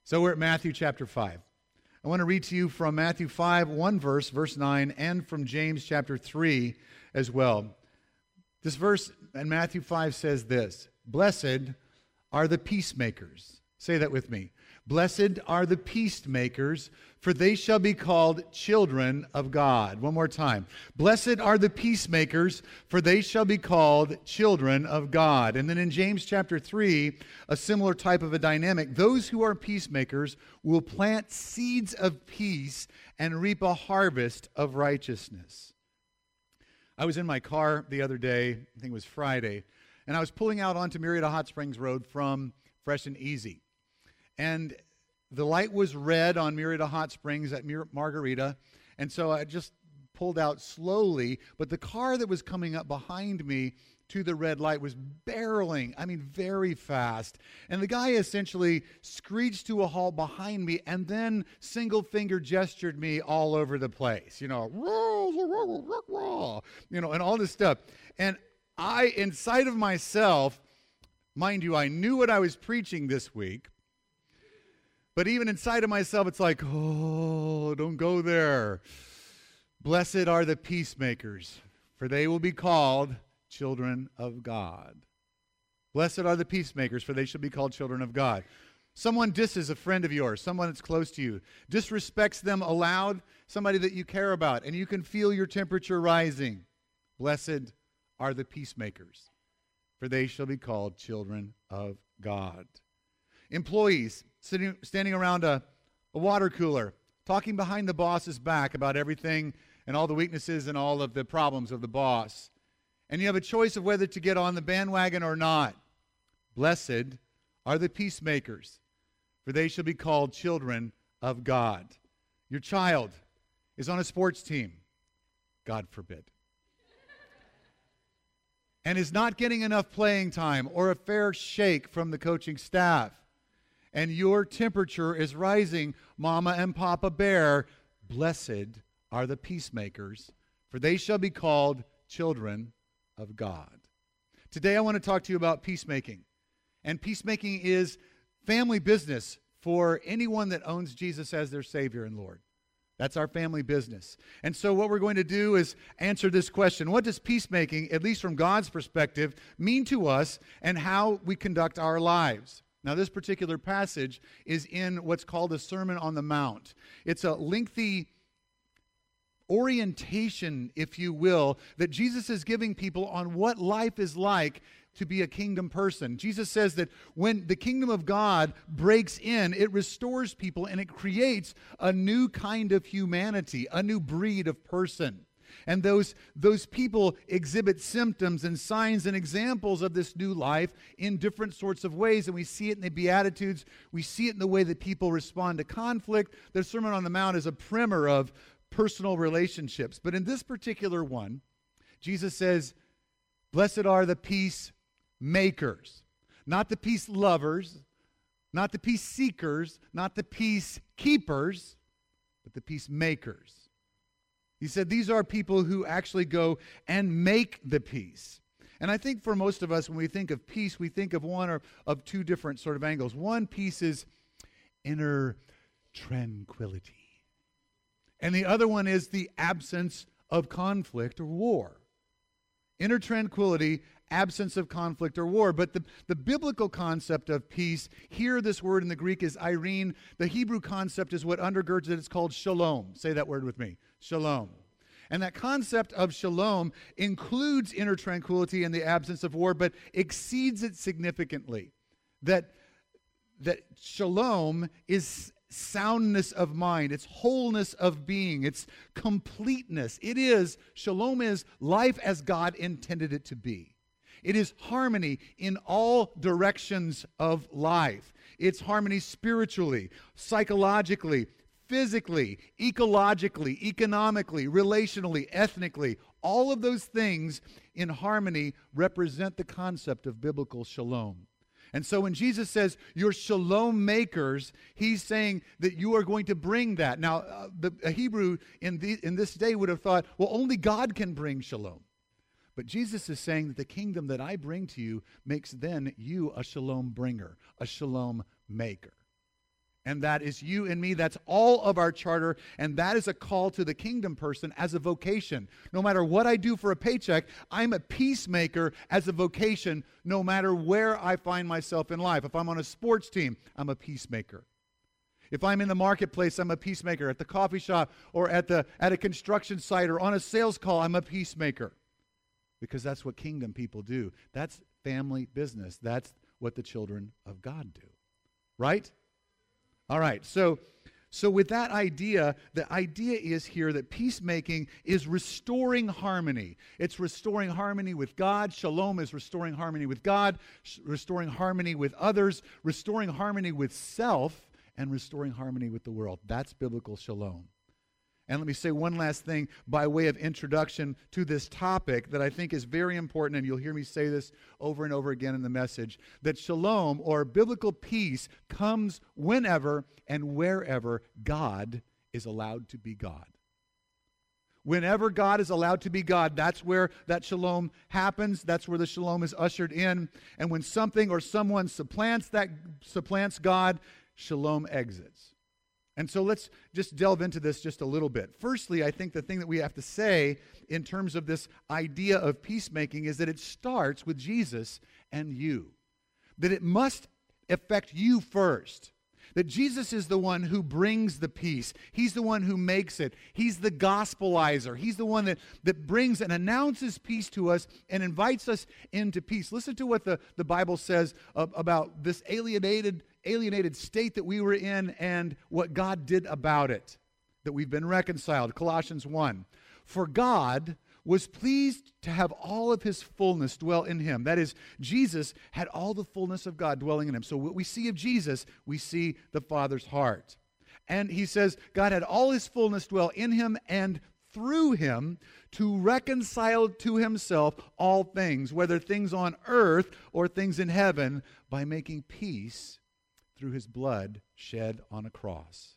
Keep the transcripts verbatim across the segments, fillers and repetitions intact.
So we're at Matthew chapter five. I want to read to you from Matthew five, one verse, verse nine, and from James chapter three as well. This verse in Matthew five says this: "Blessed are the peacemakers." Say that with me. "Blessed are the peacemakers, for they shall be called children of God." One more time. "Blessed are the peacemakers, for they shall be called children of God." And then in James chapter three, a similar type of a dynamic. "Those who are peacemakers will plant seeds of peace and reap a harvest of righteousness." I was in my car the other day, I think it was Friday, and I was pulling out onto Murrieta Hot Springs Road from Fresh and Easy. And the light was red on Murrieta Hot Springs at Mar- Margarita, and so I just pulled out slowly, but the car that was coming up behind me to the red light was barreling, I mean very fast, and the guy essentially screeched to a halt behind me and then single-finger gestured me all over the place, you know, you know, and all this stuff. And I, inside of myself, mind you, I knew what I was preaching this week, but even inside of myself, it's like, oh, don't go there. "Blessed are the peacemakers, for they will be called children of God." Blessed are the peacemakers, for they shall be called children of God. Someone disses a friend of yours, someone that's close to you, disrespects them aloud, somebody that you care about, and you can feel your temperature rising. Blessed are the peacemakers, for they shall be called children of God. Employees sitting, standing around a, a water cooler, talking behind the boss's back about everything and all the weaknesses and all of the problems of the boss. And you have a choice of whether to get on the bandwagon or not. Blessed are the peacemakers, for they shall be called children of God. Your child is on a sports team, God forbid, and is not getting enough playing time or a fair shake from the coaching staff, and your temperature is rising, Mama and Papa Bear. Blessed are the peacemakers, for they shall be called children of God. Today I want to talk to you about peacemaking. And peacemaking is family business for anyone that owns Jesus as their Savior and Lord. That's our family business. And so what we're going to do is answer this question: what does peacemaking, at least from God's perspective, mean to us and how we conduct our lives? Now, this particular passage is in what's called a Sermon on the Mount. It's a lengthy orientation, if you will, that Jesus is giving people on what life is like to be a kingdom person. Jesus says that when the kingdom of God breaks in, it restores people and it creates a new kind of humanity, a new breed of person. And those, those people exhibit symptoms and signs and examples of this new life in different sorts of ways. And we see it in the Beatitudes. We see it in the way that people respond to conflict. The Sermon on the Mount is a primer of personal relationships. But in this particular one, Jesus says, blessed are the peacemakers, not the peace lovers, not the peace seekers, not the peace keepers, but the peacemakers. He said these are people who actually go and make the peace. And I think for most of us, when we think of peace, we think of one or of two different sort of angles. One piece is inner tranquility. And the other one is the absence of conflict or war. Inner tranquility, absence of conflict or war. But the, the biblical concept of peace, here this word in the Greek is irene. The Hebrew concept is what undergirds it. It's called shalom. Say that word with me. Shalom. And that concept of shalom includes inner tranquility and the absence of war, but exceeds it significantly. That, that shalom is soundness of mind. It's wholeness of being. It's completeness. It is, shalom is life as God intended it to be. It is harmony in all directions of life. It's harmony spiritually, psychologically, physically, ecologically, economically, relationally, ethnically. All of those things in harmony represent the concept of biblical shalom. And so when Jesus says you're shalom makers, he's saying that you are going to bring that. Now, uh, the a Hebrew in, the, in this day would have thought, well, only God can bring shalom. But Jesus is saying that the kingdom that I bring to you makes then you a shalom bringer, a shalom maker. And that is you and me. That's all of our charter. And that is a call to the kingdom person as a vocation. No matter what I do for a paycheck, I'm a peacemaker as a vocation, no matter where I find myself in life. If I'm on a sports team, I'm a peacemaker. If I'm in the marketplace, I'm a peacemaker. At the coffee shop or at, the, at a construction site or on a sales call, I'm a peacemaker. Because that's what kingdom people do. That's family business. That's what the children of God do. Right? All right, so so with that idea, the idea is here that peacemaking is restoring harmony. It's restoring harmony with God. Shalom is restoring harmony with God, restoring harmony with others, restoring harmony with self, and restoring harmony with the world. That's biblical shalom. And let me say one last thing by way of introduction to this topic that I think is very important, and you'll hear me say this over and over again in the message, that shalom, or biblical peace, comes whenever and wherever God is allowed to be God. Whenever God is allowed to be God, that's where that shalom happens. That's where the shalom is ushered in. And when something or someone supplants that supplants God, shalom exits. And so let's just delve into this just a little bit. Firstly, I think the thing that we have to say in terms of this idea of peacemaking is that it starts with Jesus and you. That it must affect you first. That Jesus is the one who brings the peace. He's the one who makes it. He's the gospelizer. He's the one that, that brings and announces peace to us and invites us into peace. Listen to what the, the Bible says uh, about this alienated alienated state that we were in and what God did about it, that we've been reconciled. Colossians one. For God was pleased to have all of his fullness dwell in him. That is, Jesus had all the fullness of God dwelling in him. So what we see of Jesus, we see the Father's heart. And he says God had all his fullness dwell in him and through him to reconcile to himself all things, whether things on earth or things in heaven, by making peace through his blood shed on a cross.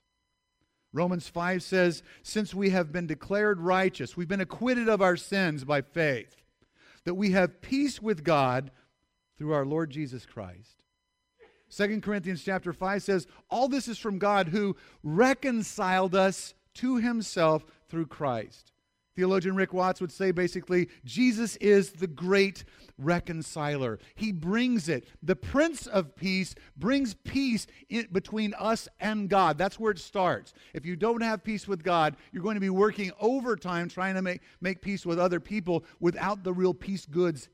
Romans five says, since we have been declared righteous, we've been acquitted of our sins by faith, that we have peace with God through our Lord Jesus Christ. Second Corinthians chapter five says, all this is from God who reconciled us to himself through Christ. Theologian Rick Watts would say basically, Jesus is the great reconciler. He brings it. The Prince of Peace brings peace in between us and God. That's where it starts. If you don't have peace with God, you're going to be working overtime trying to make, make peace with other people without the real peace goods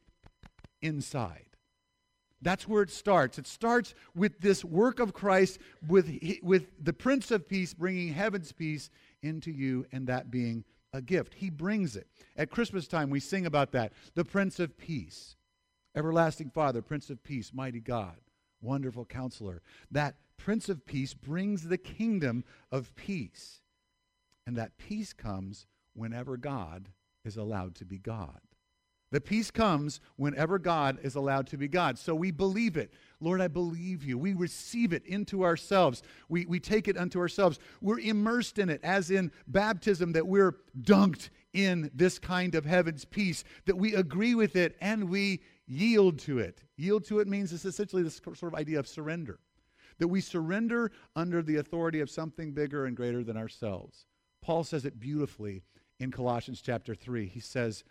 inside. That's where it starts. It starts with this work of Christ, with, with the Prince of Peace bringing heaven's peace into you, and that being a gift. He brings it. At Christmas time, we sing about that. The Prince of Peace. Everlasting Father, Prince of Peace, mighty God, wonderful Counselor. That Prince of Peace brings the kingdom of peace. And that peace comes whenever God is allowed to be God. The peace comes whenever God is allowed to be God. So we believe it. Lord, I believe you. We receive it into ourselves. We, we take it unto ourselves. We're immersed in it, as in baptism, that we're dunked in this kind of heaven's peace, that we agree with it and we yield to it. Yield to it means it's essentially this sort of idea of surrender, that we surrender under the authority of something bigger and greater than ourselves. Paul says it beautifully in Colossians chapter three. He says,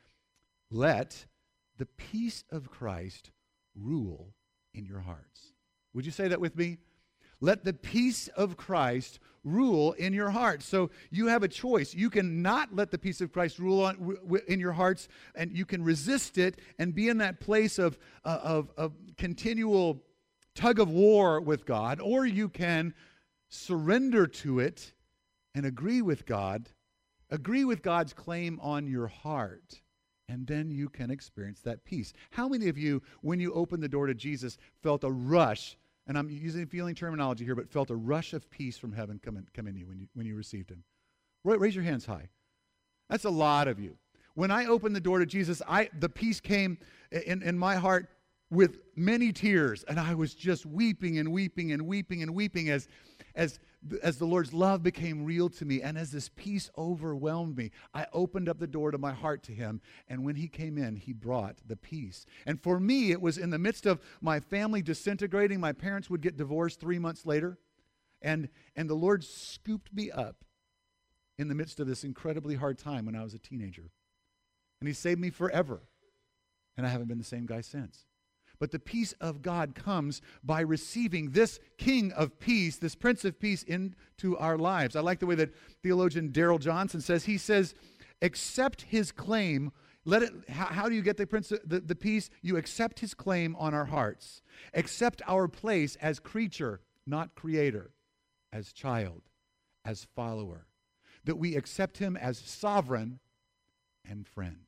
let the peace of Christ rule in your hearts. Would you say that with me? Let the peace of Christ rule in your hearts. So you have a choice. You can not let the peace of Christ rule on, in your hearts, and you can resist it and be in that place of, uh, of, of continual tug of war with God, or you can surrender to it and agree with God, agree with God's claim on your heart. And then you can experience that peace. How many of you, when you opened the door to Jesus, felt a rush, and I'm using feeling terminology here, but felt a rush of peace from heaven come in, come in you when you when you received him? Raise your hands high. That's a lot of you. When I opened the door to Jesus, I the peace came in, in my heart with many tears, and I was just weeping and weeping and weeping and weeping as as as the Lord's love became real to me, and as this peace overwhelmed me. I opened up the door to my heart to him, and when he came in, he brought the peace. And for me, it was in the midst of my family disintegrating. My parents would get divorced three months later, And, and the Lord scooped me up in the midst of this incredibly hard time when I was a teenager. And he saved me forever. And I haven't been the same guy since. But the peace of God comes by receiving this King of Peace, this Prince of Peace into our lives. I like the way that theologian Darrell Johnson says, he says, accept his claim. Let it. How, how do you get the Prince of, the, the peace? You accept his claim on our hearts. Accept our place as creature, not creator, as child, as follower. That we accept him as sovereign and friend.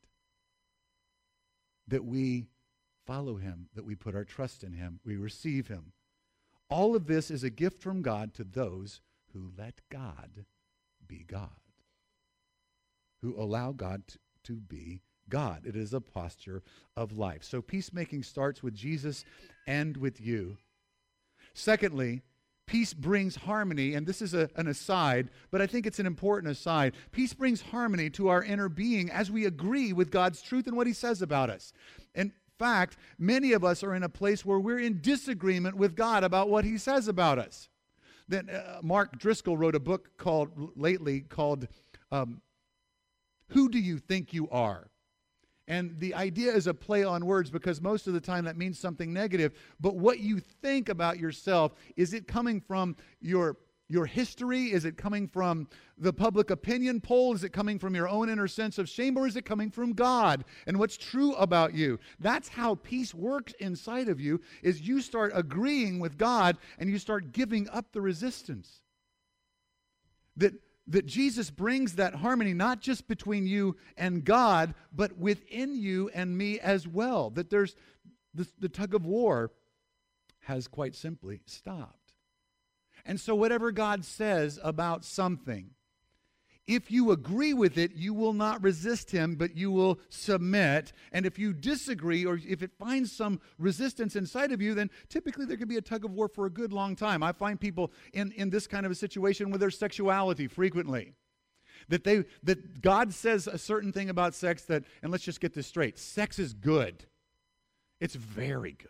That we follow him, that we put our trust in him, we receive him. All of this is a gift from God to those who let God be God, who allow God to, to be God. It is a posture of life. So peacemaking starts with Jesus and with you. Secondly, peace brings harmony, and this is a, an aside, but I think it's an important aside. Peace brings harmony to our inner being as we agree with God's truth and what he says about us. And in fact, many of us are in a place where we're in disagreement with God about what he says about us. Then uh, Mark Driscoll wrote a book called lately called um, Who Do You Think You Are? And the idea is a play on words because most of the time that means something negative. But what you think about yourself, is it coming from your Your history? Is it coming from the public opinion poll? Is it coming from your own inner sense of shame? Or is it coming from God and what's true about you? That's how peace works inside of you, is you start agreeing with God and you start giving up the resistance. That, that Jesus brings that harmony not just between you and God, but within you and me as well. That there's the, the tug of war has quite simply stopped. And so whatever God says about something, if you agree with it, you will not resist him, but you will submit. And if you disagree, or if it finds some resistance inside of you, then typically there can be a tug of war for a good long time. I find people in, in this kind of a situation with their sexuality frequently. That they that God says a certain thing about sex that, and let's just get this straight, sex is good. It's very good.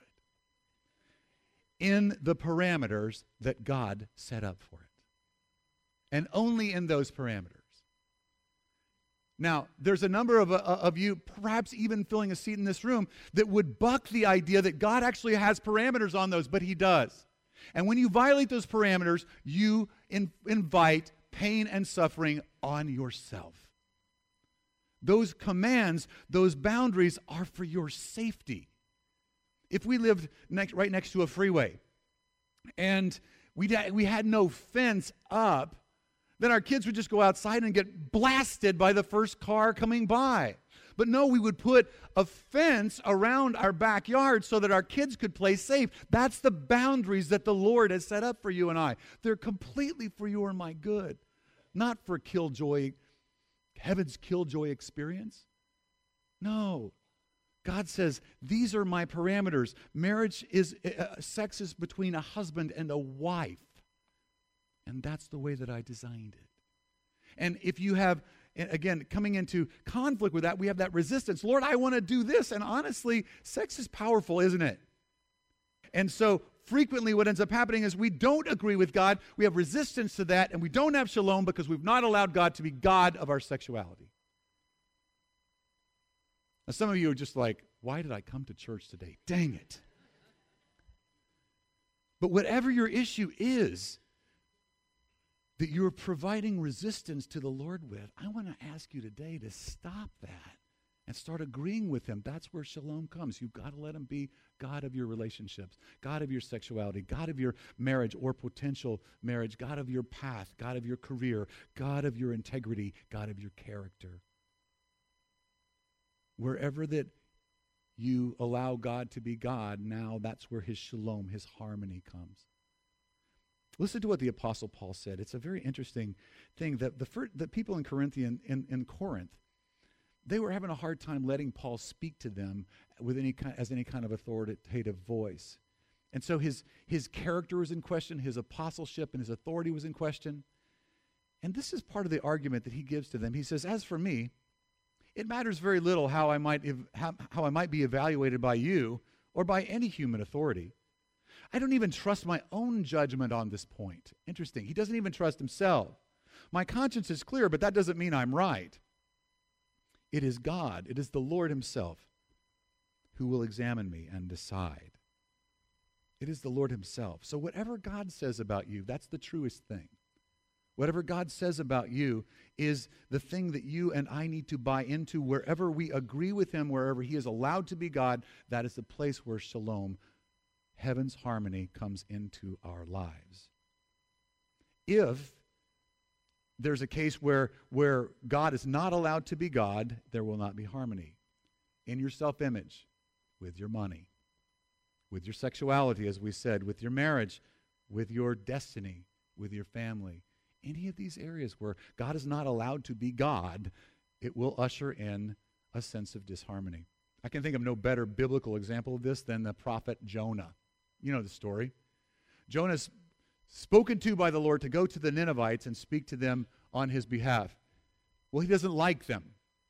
In the parameters that God set up for it. And only in those parameters. Now, there's a number of, uh, of you, perhaps even filling a seat in this room, that would buck the idea that God actually has parameters on those, but he does. And when you violate those parameters, you in, invite pain and suffering on yourself. Those commands, those boundaries are for your safety. If we lived next, right next to a freeway and we, we had no fence up, then our kids would just go outside and get blasted by the first car coming by. But no, we would put a fence around our backyard so that our kids could play safe. That's the boundaries that the Lord has set up for you and I. They're completely for your and my good, not for killjoy, heaven's killjoy experience. No. God says, these are my parameters. Marriage is, uh, sex is between a husband and a wife. And that's the way that I designed it. And if you have, again, coming into conflict with that, we have that resistance. Lord, I want to do this. And honestly, sex is powerful, isn't it? And so frequently what ends up happening is we don't agree with God. We have resistance to that. And we don't have shalom because we've not allowed God to be God of our sexuality. Now, some of you are just like, why did I come to church today? Dang it. But whatever your issue is that you're providing resistance to the Lord with, I want to ask you today to stop that and start agreeing with him. That's where shalom comes. You've got to let him be God of your relationships, God of your sexuality, God of your marriage or potential marriage, God of your path, God of your career, God of your integrity, God of your character. Wherever that you allow God to be God, now that's where his shalom, his harmony comes. Listen to what the Apostle Paul said. It's a very interesting thing that the, first, the people in Corinthian in, in Corinth, they were having a hard time letting Paul speak to them with any kind, as any kind of authoritative voice. And so his, his character was in question, his apostleship and his authority was in question. And this is part of the argument that he gives to them. He says, as for me, it matters very little how I might ev- how, how I might be evaluated by you or by any human authority. I don't even trust my own judgment on this point. Interesting. He doesn't even trust himself. My conscience is clear, but that doesn't mean I'm right. It is God. It is the Lord himself who will examine me and decide. It is the Lord himself. So whatever God says about you, that's the truest thing. Whatever God says about you is the thing that you and I need to buy into. Wherever we agree with him, wherever he is allowed to be God, that is the place where shalom, heaven's harmony, comes into our lives. If there's a case where, where God is not allowed to be God, there will not be harmony in your self-image, with your money, with your sexuality, as we said, with your marriage, with your destiny, with your family. Any of these areas where God is not allowed to be God, it will usher in a sense of disharmony. I can think of no better biblical example of this than the prophet Jonah. You know the story. Jonah's spoken to by the Lord to go to the Ninevites and speak to them on his behalf. Well, he doesn't like them.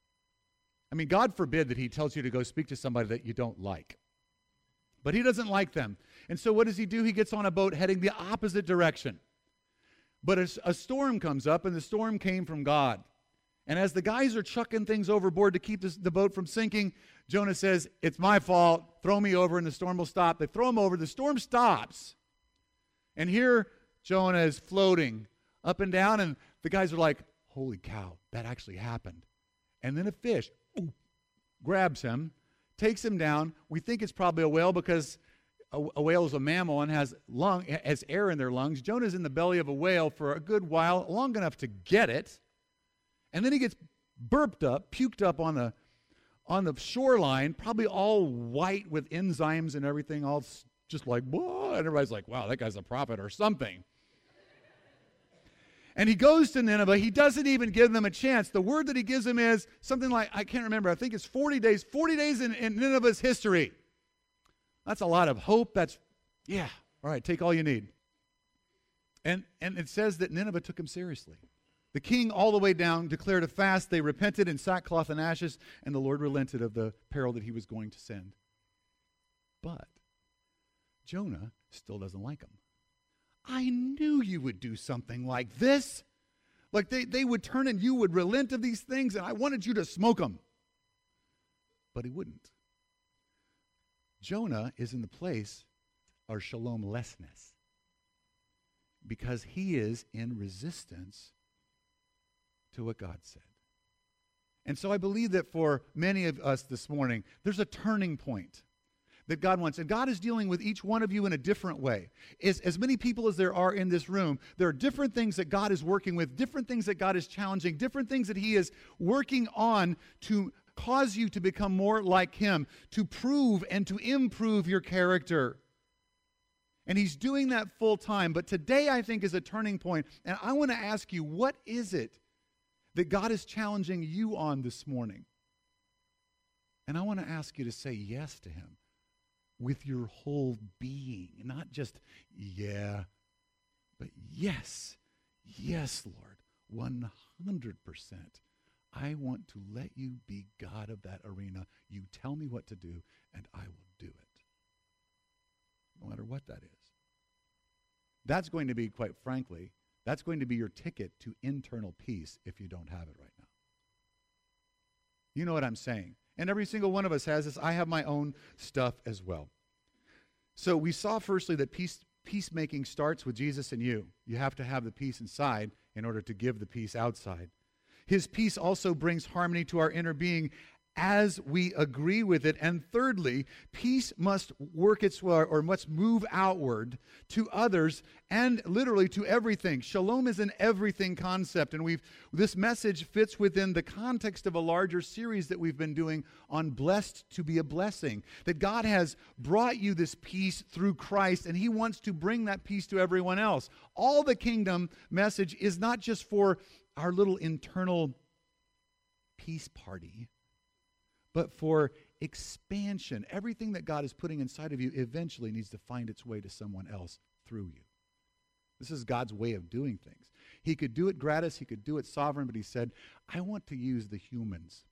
I mean, God forbid that he tells you to go speak to somebody that you don't like. But he doesn't like them. And so what does he do? He gets on a boat heading the opposite direction. But a, a storm comes up, and the storm came from God. And as the guys are chucking things overboard to keep this, the boat from sinking, Jonah says, it's my fault. Throw me over, and the storm will stop. They throw him over. The storm stops. And here Jonah is floating up and down, and the guys are like, holy cow, that actually happened. And then a fish ooh, grabs him, takes him down. We think it's probably a whale because a, a whale is a mammal and has lung, has air in their lungs. Jonah's in the belly of a whale for a good while, long enough to get it. And then he gets burped up, puked up on the on the shoreline, probably all white with enzymes and everything, all just like, whoa. And everybody's like, wow, that guy's a prophet or something. And he goes to Nineveh. He doesn't even give them a chance. The word that he gives them is something like, I can't remember, I think it's forty days. forty days in, in Nineveh's history. That's a lot of hope. That's, yeah, all right, take all you need. And, and it says that Nineveh took him seriously. The king all the way down declared a fast. They repented in sackcloth and ashes, and the Lord relented of the peril that he was going to send. But Jonah still doesn't like him. I knew you would do something like this. Like they, they would turn and you would relent of these things, and I wanted you to smoke them. But he wouldn't. Jonah is in the place of shalom-lessness because he is in resistance to what God said. And so I believe that for many of us this morning, there's a turning point that God wants. And God is dealing with each one of you in a different way. As, as many people as there are in this room, there are different things that God is working with, different things that God is challenging, different things that he is working on to cause you to become more like him, to prove and to improve your character. And he's doing that full time. But today, I think, is a turning point. And I want to ask you, what is it that God is challenging you on this morning? And I want to ask you to say yes to him with your whole being. Not just, yeah, but yes. Yes, Lord, one hundred percent. I want to let you be God of that arena. You tell me what to do, and I will do it. No matter what that is. That's going to be, quite frankly, that's going to be your ticket to internal peace if you don't have it right now. You know what I'm saying. And every single one of us has this. I have my own stuff as well. So we saw firstly that peace, peacemaking starts with Jesus and you. You have to have the peace inside in order to give the peace outside. His peace also brings harmony to our inner being as we agree with it. And thirdly, peace must work its way or must move outward to others and literally to everything. Shalom is an everything concept, and we've this message fits within the context of a larger series that we've been doing on blessed to be a blessing. That God has brought you this peace through Christ, and he wants to bring that peace to everyone else. All the kingdom message is not just for our little internal peace party, but for expansion. Everything that God is putting inside of you eventually needs to find its way to someone else through you. This is God's way of doing things. He could do it gratis, he could do it sovereign, but he said, I want to use the humans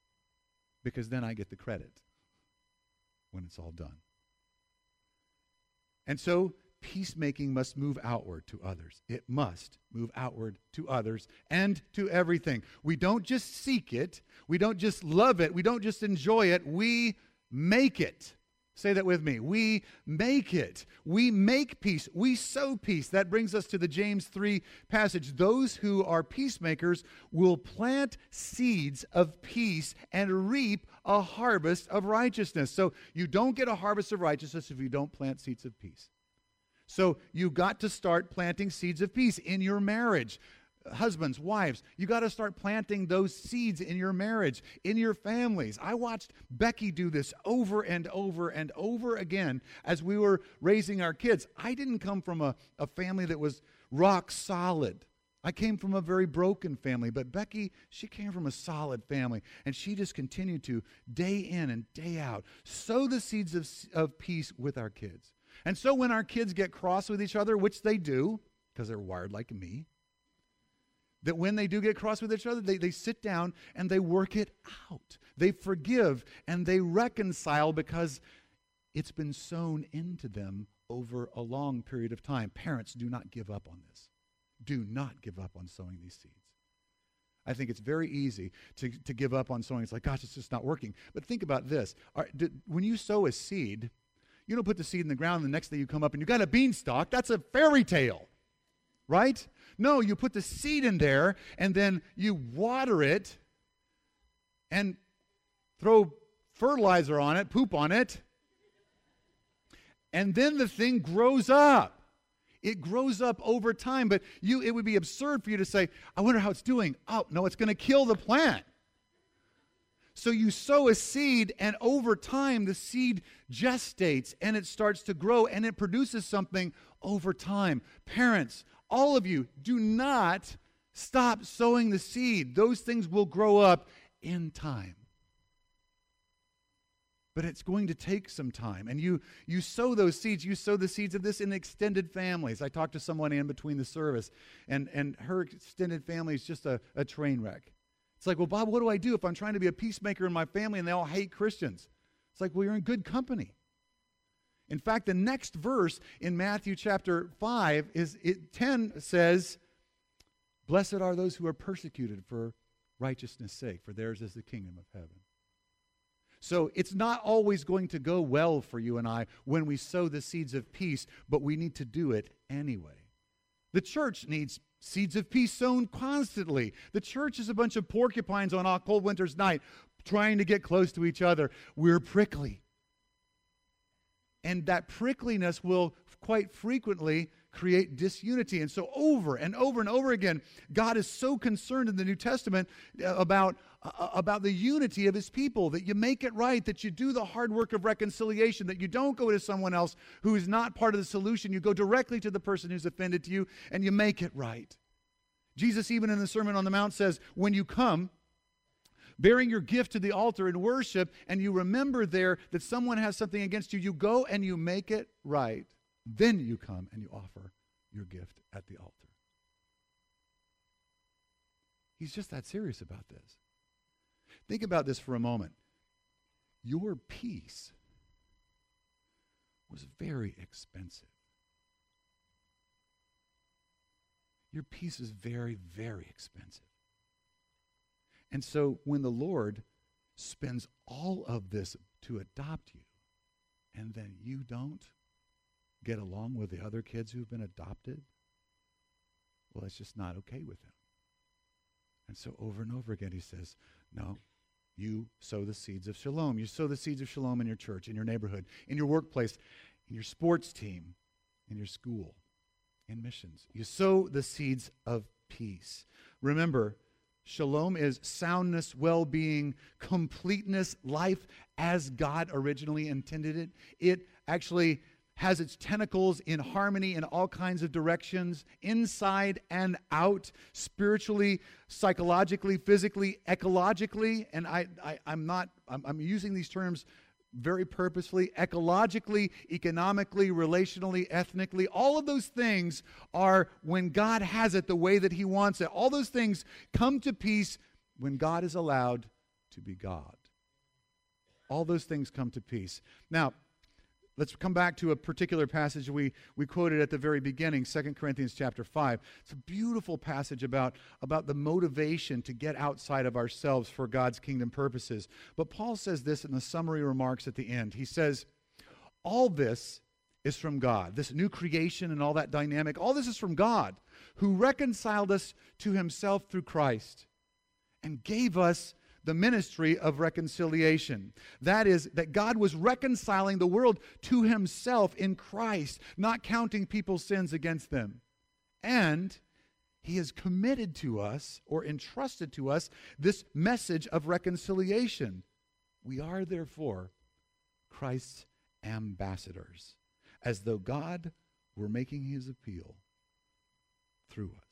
because then I get the credit when it's all done. And so peacemaking must move outward to others. It must move outward to others and to everything. We don't just seek it. We don't just love it. We don't just enjoy it. We make it. Say that with me. We make it. We make peace. We sow peace. That brings us to the James three passage. Those who are peacemakers will plant seeds of peace and reap a harvest of righteousness. So you don't get a harvest of righteousness if you don't plant seeds of peace. So you got to start planting seeds of peace in your marriage. Husbands, wives, you got to start planting those seeds in your marriage, in your families. I watched Becky do this over and over and over again as we were raising our kids. I didn't come from a, a family that was rock solid. I came from a very broken family, but Becky, she came from a solid family, and she just continued to, day in and day out, sow the seeds of, of peace with our kids. And so when our kids get cross with each other, which they do, because they're wired like me, that when they do get cross with each other, they, they sit down and they work it out. They forgive and they reconcile because it's been sown into them over a long period of time. Parents, do not give up on this. Do not give up on sowing these seeds. I think it's very easy to, to give up on sowing. It's like, gosh, it's just not working. But think about this. Are, did, when you sow a seed, you don't put the seed in the ground and the next day you come up and you got a beanstalk. That's a fairy tale, right? No, you put the seed in there, and then you water it and throw fertilizer on it, poop on it, and then the thing grows up. It grows up over time, but you it would be absurd for you to say, I wonder how it's doing. Oh, no, it's going to kill the plant. So you sow a seed, and over time, the seed gestates, and it starts to grow, and it produces something over time. Parents, all of you, do not stop sowing the seed. Those things will grow up in time. But it's going to take some time. And you, you sow those seeds. You sow the seeds of this in extended families. I talked to someone in between the service, and, and her extended family is just a, a train wreck. It's like, well, Bob, what do I do if I'm trying to be a peacemaker in my family and they all hate Christians? It's like, well, you're in good company. In fact, the next verse in Matthew chapter five is it, ten says, blessed are those who are persecuted for righteousness' sake, for theirs is the kingdom of heaven. So it's not always going to go well for you and I when we sow the seeds of peace, but we need to do it anyway. The church needs seeds of peace sown constantly. The church is a bunch of porcupines on a cold winter's night trying to get close to each other. We're prickly. And that prickliness will quite frequently create disunity. And so over and over and over again, God is so concerned in the New Testament about, uh, about the unity of his people, that you make it right, that you do the hard work of reconciliation, that you don't go to someone else who is not part of the solution. You go directly to the person who's offended to you, and you make it right. Jesus, even in the Sermon on the Mount, says, when you come, bearing your gift to the altar in worship, and you remember there that someone has something against you, you go and you make it right. Then you come and you offer your gift at the altar. He's just that serious about this. Think about this for a moment. Your peace was very expensive. Your peace is very, very expensive. And so when the Lord spends all of this to adopt you, and then you don't get along with the other kids who've been adopted, well, it's just not okay with him. And so over and over again he says, no, you sow the seeds of shalom. You sow the seeds of shalom in your church, in your neighborhood, in your workplace, in your sports team, in your school, in missions. You sow the seeds of peace. Remember, shalom is soundness, well-being, completeness, life as God originally intended it. It actually has its tentacles in harmony in all kinds of directions, inside and out, spiritually, psychologically, physically, ecologically. And I, I, I'm not, I'm, I'm using these terms very purposefully, ecologically, economically, relationally, ethnically. All of those things are when God has it the way that he wants it. All those things come to peace when God is allowed to be God. All those things come to peace. Now, Let's come back to a particular passage we, we quoted at the very beginning, Second Corinthians chapter five. It's a beautiful passage about, about the motivation to get outside of ourselves for God's kingdom purposes. But Paul says this in the summary remarks at the end. He says, all this is from God. This new creation and all that dynamic, all this is from God, who reconciled us to himself through Christ and gave us the ministry of reconciliation. That is, that God was reconciling the world to himself in Christ, not counting people's sins against them. And he has committed to us, or entrusted to us, this message of reconciliation. We are, therefore, Christ's ambassadors, as though God were making his appeal through us.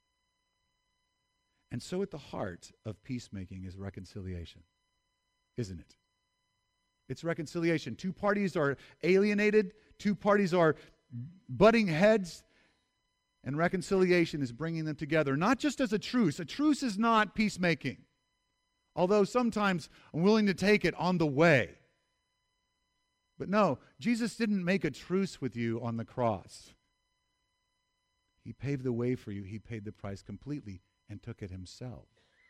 And so at the heart of peacemaking is reconciliation, isn't it? It's reconciliation. Two parties are alienated, two parties are butting heads, and reconciliation is bringing them together, not just as a truce. A truce is not peacemaking, although sometimes I'm willing to take it on the way. But no, Jesus didn't make a truce with you on the cross. He paved the way for you. He paid the price completely and took it himself.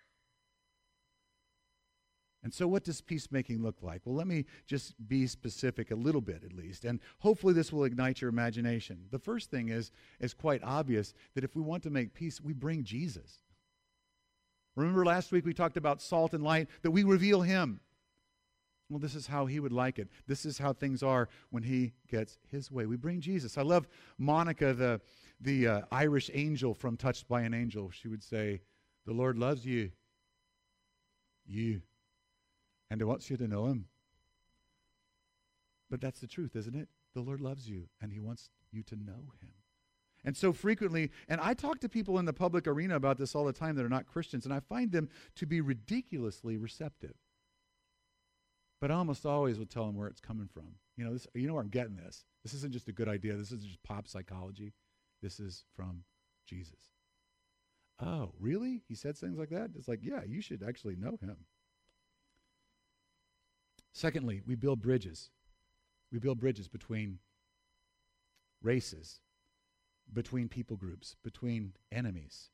And so what does peacemaking look like? Well, let me just be specific a little bit at least, and hopefully this will ignite your imagination. The first thing is, is quite obvious, that if we want to make peace, we bring Jesus. Remember last week we talked about salt and light, that we reveal him. Well, this is how he would like it. This is how things are when he gets his way. We bring Jesus. I love Monica, the, the uh, Irish angel from Touched by an Angel. She would say, the Lord loves you. You. And he wants you to know him. But that's the truth, isn't it? The Lord loves you, and he wants you to know him. And so frequently, and I talk to people in the public arena about this all the time that are not Christians, and I find them to be ridiculously receptive. But I almost always will tell them where it's coming from. You know, this, you know where I'm getting this. This isn't just a good idea. This isn't just pop psychology. This is from Jesus. Oh, really? He said things like that? It's like, yeah, you should actually know him. Secondly, we build bridges. We build bridges between races, between people groups, between enemies.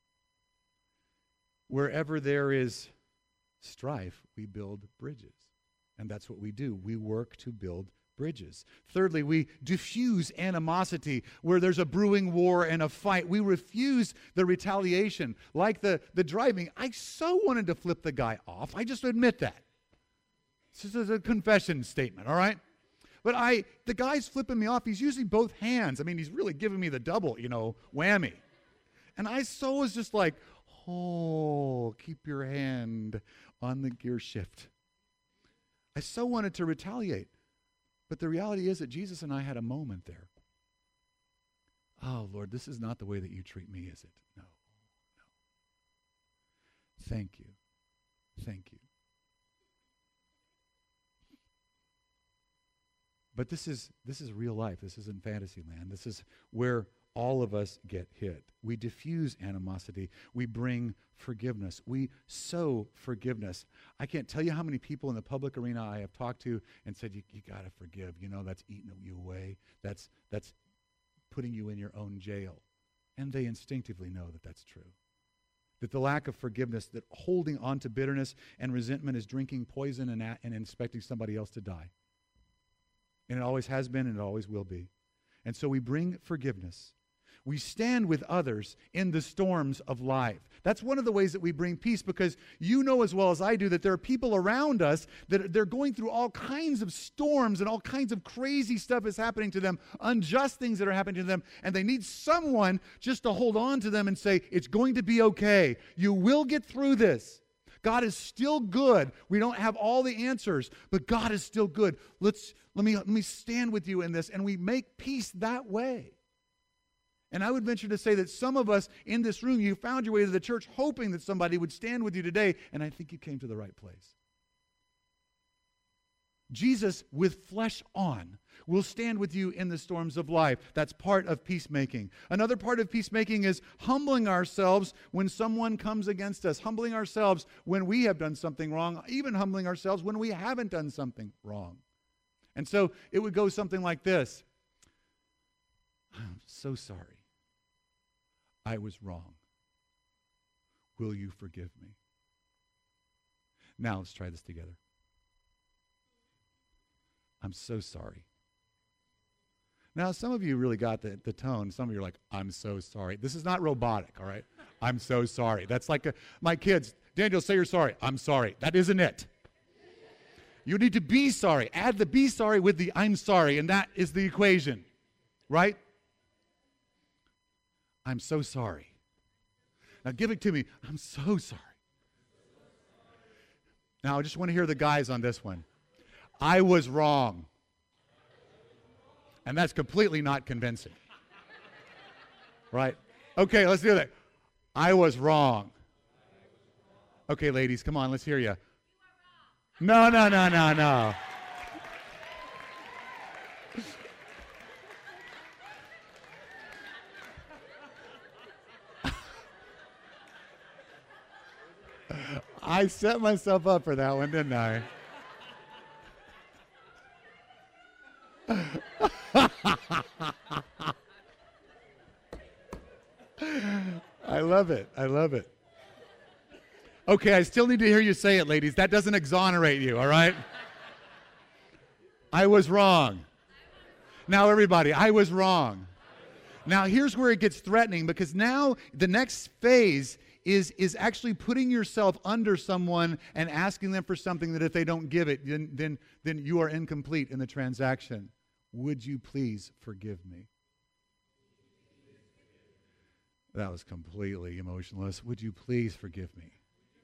Wherever there is strife, we build bridges. And that's what we do. We work to build bridges. Thirdly, we diffuse animosity where there's a brewing war and a fight. We refuse the retaliation. Like the, the driving, I so wanted to flip the guy off. I just admit that. This is a confession statement, all right? But I, the guy's flipping me off. He's using both hands. I mean, he's really giving me the double, you know, whammy. And I so was just like, oh, keep your hand on the gear shift. I so wanted to retaliate. But the reality is that Jesus and I had a moment there. Oh, Lord, this is not the way that you treat me, is it? No, no. Thank you. Thank you. But this is this is real life. This isn't fantasy land. This is where all of us get hit. We diffuse animosity. We bring forgiveness. We sow forgiveness. I can't tell you how many people in the public arena I have talked to and said, you, you got to forgive. You know, that's eating you away. That's, that's putting you in your own jail. And they instinctively know that that's true. That the lack of forgiveness, that holding on to bitterness and resentment is drinking poison and, a- and expecting somebody else to die. And it always has been and it always will be. And so we bring forgiveness. We stand with others in the storms of life. That's one of the ways that we bring peace, because you know as well as I do that there are people around us that they're going through all kinds of storms and all kinds of crazy stuff is happening to them, unjust things that are happening to them, and they need someone just to hold on to them and say, it's going to be okay. You will get through this. God is still good. We don't have all the answers, but God is still good. Let's let me let me stand with you in this, and we make peace that way. And I would venture to say that some of us in this room, you found your way to the church hoping that somebody would stand with you today, and I think you came to the right place. Jesus, with flesh on, will stand with you in the storms of life. That's part of peacemaking. Another part of peacemaking is humbling ourselves when someone comes against us, humbling ourselves when we have done something wrong, even humbling ourselves when we haven't done something wrong. And so it would go something like this. I'm so sorry. I was wrong. Will you forgive me? Now let's try this together. I'm so sorry. Now, some of you really got the, the tone. Some of you are like, I'm so sorry. This is not robotic, all right? I'm so sorry. That's like a, my kids, Daniel, say you're sorry. I'm sorry. That isn't it. You need to be sorry. Add the be sorry with the I'm sorry, and that is the equation, right? I'm so sorry. Now give it to me. I'm so sorry. Now I just want to hear the guys on this one. I was wrong. And that's completely not convincing. Right? Okay, let's do that. I was wrong. Okay, ladies, come on, let's hear you. No, no, no, no, no. I set myself up for that one, didn't I? I love it. I love it. Okay, I still need to hear you say it, ladies. That doesn't exonerate you, all right? I was wrong. Now, everybody, I was wrong. Now, here's where it gets threatening, because now the next phase is, is actually putting yourself under someone and asking them for something that if they don't give it, then, then, then you are incomplete in the transaction. Would you please forgive me? That was completely emotionless. Would you please forgive me?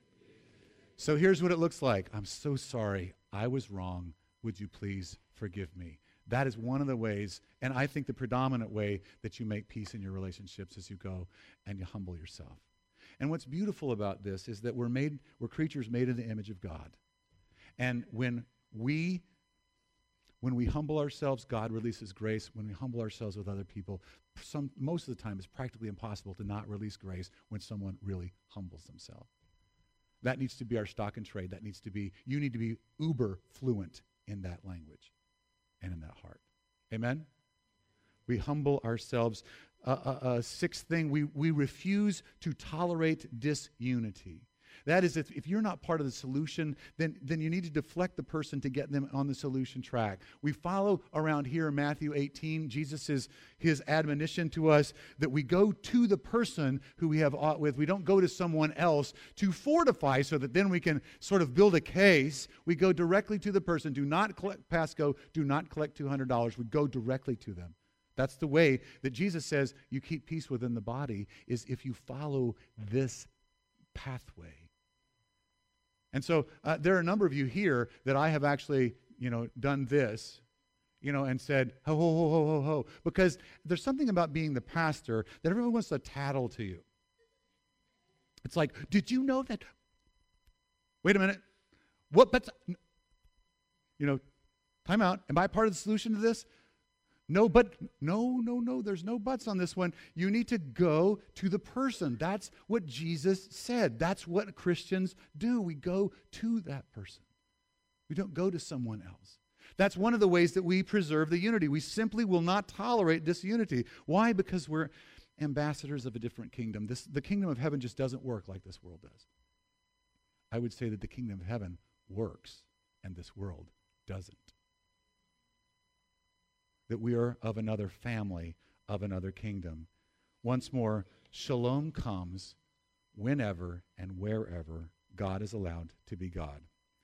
So here's what it looks like. I'm so sorry. I was wrong. Would you please forgive me? That is one of the ways, and I think the predominant way, that you make peace in your relationships as you go and you humble yourself. And what's beautiful about this is that we're made, we're creatures made in the image of God. And when we When we humble ourselves, God releases grace. When we humble ourselves with other people, some, most of the time it's practically impossible to not release grace when someone really humbles themselves. That needs to be our stock and trade. That needs to be, you need to be uber fluent in that language and in that heart. Amen? We humble ourselves. Uh, uh, uh, sixth thing, we, we refuse to tolerate disunity. That is, if, if you're not part of the solution, then, then you need to deflect the person to get them on the solution track. We follow around here in Matthew eighteen, Jesus' his admonition to us that we go to the person who we have aught with. We don't go to someone else to fortify so that then we can sort of build a case. We go directly to the person. Do not collect pass go. Do not collect two hundred dollars. We go directly to them. That's the way that Jesus says you keep peace within the body, is if you follow this pathway. And so uh, there are a number of you here that I have actually, you know, done this, you know, and said, ho, ho, ho, ho, ho, ho. Because there's something about being the pastor that everyone wants to tattle to you. It's like, did you know that? Wait a minute. What? But, you know, time out. Am I part of the solution to this? No, but, no, no, no, there's no buts on this one. You need to go to the person. That's what Jesus said. That's what Christians do. We go to that person. We don't go to someone else. That's one of the ways that we preserve the unity. We simply will not tolerate disunity. Why? Because we're ambassadors of a different kingdom. This, the kingdom of heaven just doesn't work like this world does. I would say that the kingdom of heaven works, and this world doesn't. That we are of another family, of another kingdom. Once more, shalom comes whenever and wherever God is allowed to be God.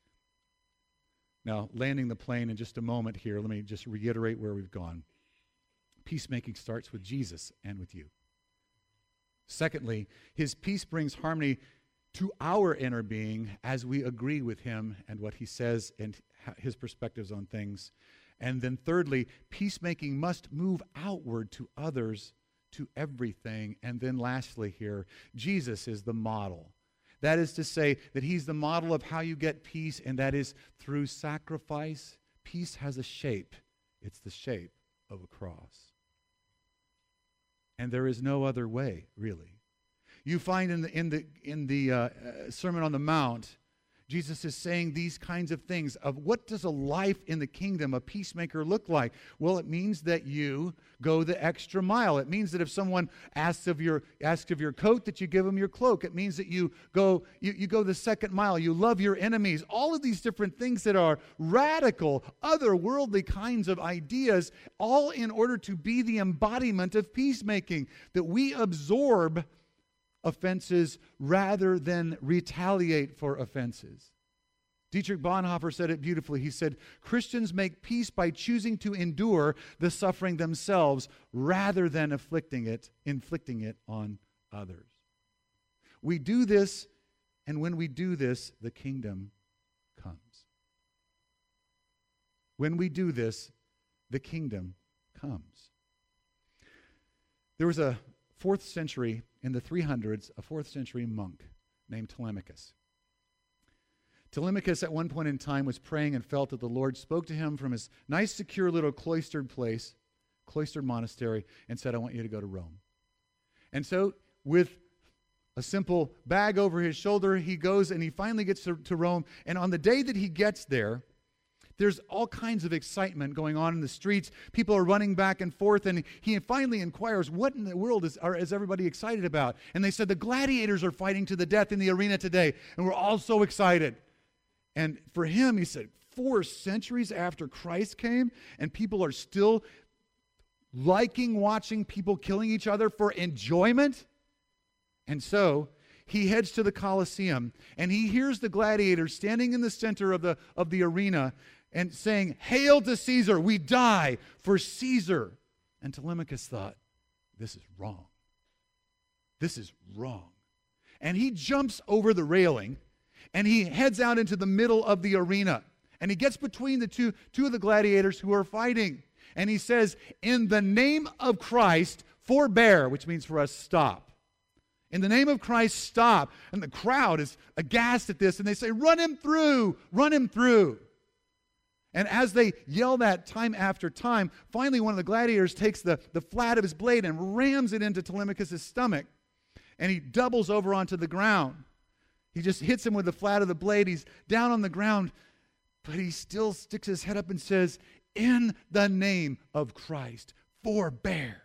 Now, landing the plane in just a moment here, let me just reiterate where we've gone. Peacemaking starts with Jesus and with you. Secondly, his peace brings harmony to our inner being as we agree with him and what he says and his perspectives on things. And then thirdly, peacemaking must move outward to others, to everything. And then lastly here, Jesus is the model. That is to say that he's the model of how you get peace, and that is through sacrifice. Peace has a shape. It's the shape of a cross. And there is no other way, really. You find in the, in the, in the uh, Sermon on the Mount, Jesus is saying these kinds of things of what does a life in the kingdom, a peacemaker, look like? Well, it means that you go the extra mile. It means that if someone asks of your asks of your coat, that you give them your cloak. It means that you go you, you go the second mile. You love your enemies. All of these different things that are radical, otherworldly kinds of ideas, all in order to be the embodiment of peacemaking, that we absorb offenses rather than retaliate for offenses. Dietrich Bonhoeffer said it beautifully. He said, Christians make peace by choosing to endure the suffering themselves rather than inflicting it, inflicting it on others. We do this, and when we do this, the kingdom comes. When we do this, the kingdom comes. There was a fourth century, in the three hundreds, a fourth century monk named Telemachus. Telemachus at one point in time was praying and felt that the Lord spoke to him from his nice, secure little cloistered place, cloistered monastery, and said, I want you to go to Rome. And so with a simple bag over his shoulder, he goes and he finally gets to, to Rome. And on the day that he gets there, there's all kinds of excitement going on in the streets. People are running back and forth, and he finally inquires, what in the world is, are, is everybody excited about? And they said, the gladiators are fighting to the death in the arena today, and we're all so excited. And for him, he said, four centuries after Christ came, and people are still liking watching people killing each other for enjoyment? And so he heads to the Colosseum, and he hears the gladiators standing in the center of the, of the arena and saying, Hail to Caesar, we die for Caesar. And Telemachus thought, this is wrong. This is wrong. And he jumps over the railing, and he heads out into the middle of the arena. And he gets between the two, two of the gladiators who are fighting. And he says, in the name of Christ, forbear, which means for us, stop. In the name of Christ, stop. And the crowd is aghast at this, and they say, run him through, run him through. And as they yell that time after time, finally one of the gladiators takes the, the flat of his blade and rams it into Telemachus' stomach. And he doubles over onto the ground. He just hits him with the flat of the blade. He's down on the ground, but he still sticks his head up and says, in the name of Christ, forbear.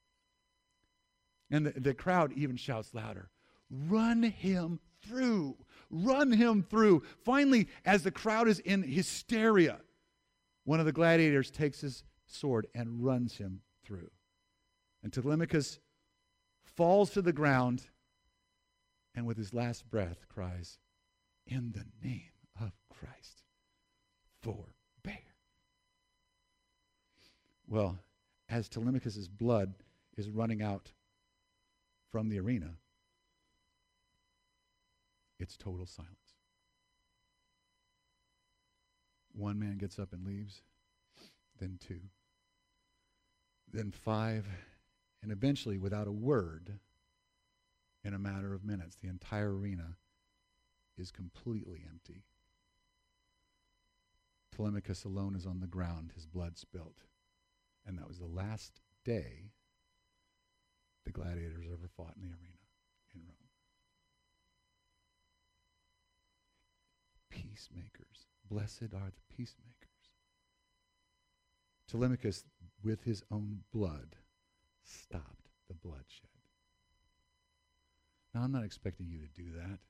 And the, the crowd even shouts louder, run him through, run him through. Finally, as the crowd is in hysteria, one of the gladiators takes his sword and runs him through. And Telemachus falls to the ground and with his last breath cries, in the name of Christ, forbear. Well, as Telemachus' blood is running out from the arena, it's total silence. One man gets up and leaves, then two, then five, and eventually, without a word, in a matter of minutes, the entire arena is completely empty. Telemachus alone is on the ground, his blood spilt. And that was the last day the gladiators ever fought in the arena in Rome. Peacemakers. Blessed are the peacemakers. Telemachus, with his own blood, stopped the bloodshed. Now, I'm not expecting you to do that.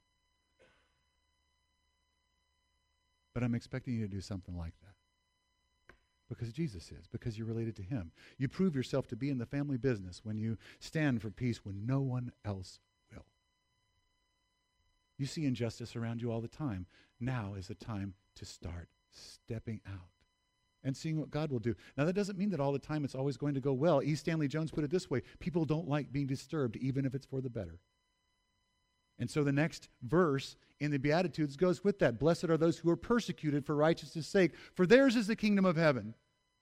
But I'm expecting you to do something like that. Because Jesus is, because you're related to him. You prove yourself to be in the family business when you stand for peace when no one else will. You see injustice around you all the time. Now is the time to start stepping out and seeing what God will do. Now, that doesn't mean that all the time it's always going to go well. E. Stanley Jones put it this way: people don't like being disturbed, even if it's for the better. And so the next verse in the Beatitudes goes with that. Blessed are those who are persecuted for righteousness' sake, for theirs is the kingdom of heaven.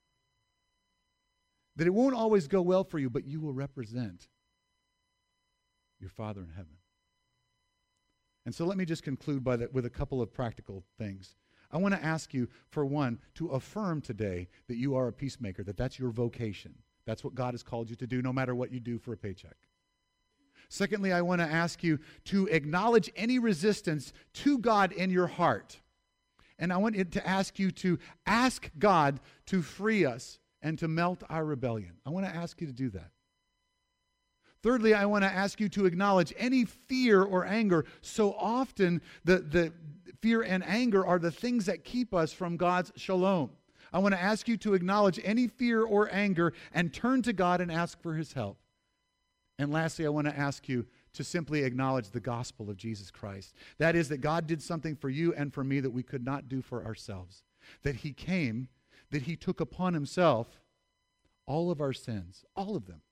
That it won't always go well for you, but you will represent your Father in heaven. And so let me just conclude by that with a couple of practical things. I want to ask you, for one, to affirm today that you are a peacemaker, that that's your vocation. That's what God has called you to do, no matter what you do for a paycheck. Secondly, I want to ask you to acknowledge any resistance to God in your heart. And I want it to ask you to ask God to free us and to melt our rebellion. I want to ask you to do that. Thirdly, I want to ask you to acknowledge any fear or anger. So often, the, the fear and anger are the things that keep us from God's shalom. I want to ask you to acknowledge any fear or anger and turn to God and ask for his help. And lastly, I want to ask you to simply acknowledge the gospel of Jesus Christ. That is, that God did something for you and for me that we could not do for ourselves. That he came, that he took upon himself all of our sins, all of them,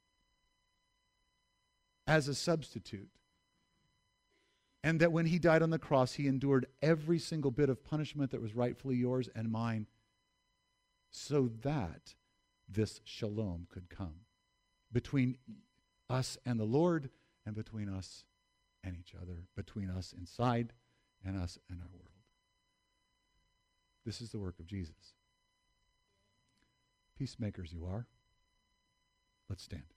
as a substitute. And that when he died on the cross, he endured every single bit of punishment that was rightfully yours and mine, so that this shalom could come between us and the Lord, and between us and each other, between us inside and us and our world. This is the work of Jesus. Peacemakers you are. Let's stand.